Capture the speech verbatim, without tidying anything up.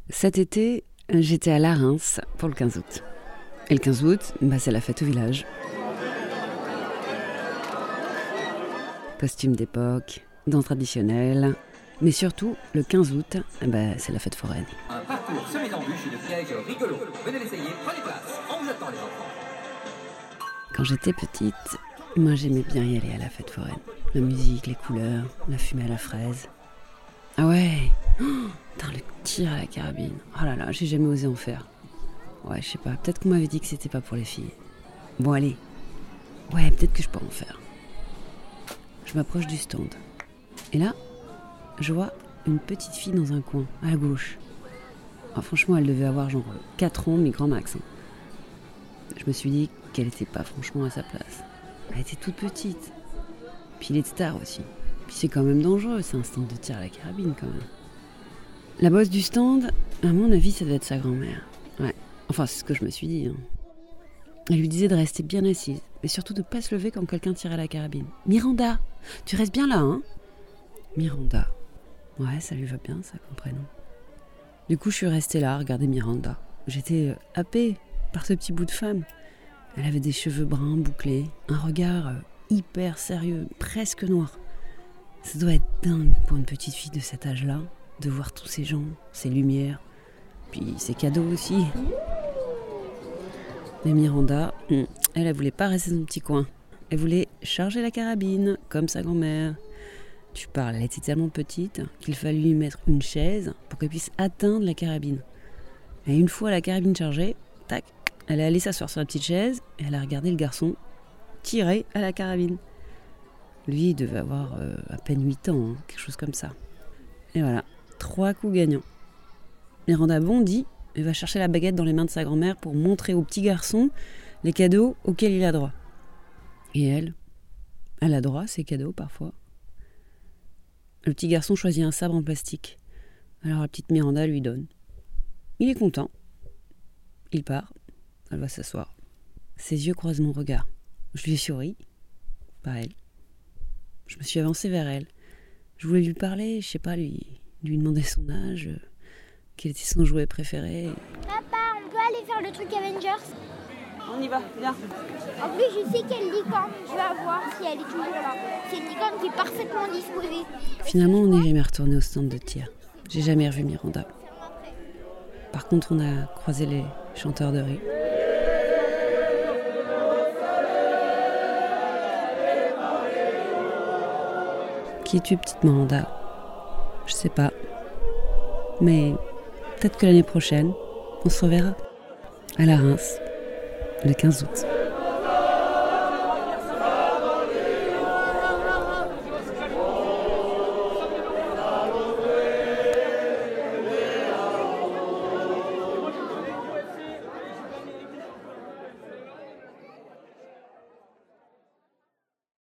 Cet été, j'étais à La Reims pour le quinze août. Et le quinze août, bah, c'est la fête au village. Costume d'époque, danse traditionnelle, mais surtout, le quinze août, bah, c'est la fête foraine. Un parcours semé d'embûches et de pièges rigolos. Venez l'essayer, prenez place, on vous attend les enfants. Quand j'étais petite, moi j'aimais bien y aller à la fête foraine. La musique, les couleurs, la fumée à la fraise. Ah ouais, oh, putain, le tir à la carabine. Oh là là, j'ai jamais osé en faire. Ouais, je sais pas, peut-être qu'on m'avait dit que c'était pas pour les filles. Bon allez, ouais, peut-être que je peux en faire. Je m'approche du stand. Et là, je vois une petite fille dans un coin, à gauche. Ah, franchement, elle devait avoir genre quatre ans, mais grand max. Hein. Je me suis dit qu'elle était pas franchement à sa place. Elle était toute petite. Puis il est tard aussi. Puis c'est quand même dangereux, c'est un stand de tir à la carabine quand même. La boss du stand, à mon avis, ça devait être sa grand-mère. Ouais, enfin c'est ce que je me suis dit. Hein. Elle lui disait de rester bien assise, mais surtout de pas se lever quand quelqu'un tirait à la carabine. Miranda, tu restes bien là, hein? Miranda. Ouais, ça lui va bien, ça, comme prénom. Du coup, je suis restée là à regarder Miranda. J'étais happée par ce petit bout de femme. Elle avait des cheveux bruns bouclés, un regard hyper sérieux, presque noir. Ça doit être dingue pour une petite fille de cet âge-là, de voir tous ces gens, ces lumières, puis ces cadeaux aussi. Mais Miranda, elle, elle voulait pas rester dans son petit coin. Elle voulait charger la carabine, comme sa grand-mère. Tu parles, elle était tellement petite qu'il fallait lui mettre une chaise pour qu'elle puisse atteindre la carabine. Et une fois la carabine chargée, tac, elle est allée s'asseoir sur la petite chaise et elle a regardé le garçon tirer à la carabine. Lui, il devait avoir euh, à peine huit ans, hein, quelque chose comme ça. Et voilà, trois coups gagnants. Miranda bondit et va chercher la baguette dans les mains de sa grand-mère pour montrer au petit garçon les cadeaux auxquels il a droit. Et elle, elle a droit à ces cadeaux parfois. Le petit garçon choisit un sabre en plastique. Alors la petite Miranda lui donne. Il est content. Il part. Elle va s'asseoir. Ses yeux croisent mon regard. Je lui ai souri. Pas elle. Je me suis avancée vers elle. Je voulais lui parler, je sais pas, lui, lui demander son âge, euh, quel était son jouet préféré. Papa, on peut aller faire le truc Avengers? On y va, viens. En plus, je sais quelle licorne je vais voir si elle est toujours là. C'est une licorne qui est parfaitement disposée. Finalement, on n'est jamais retourné au stand de tir. J'ai jamais revu Miranda. Par contre, on a croisé les chanteurs de rue. Qui es-tu, petite Miranda? Je sais pas. Mais peut-être que l'année prochaine, on se reverra. À La Reims, le quinze août.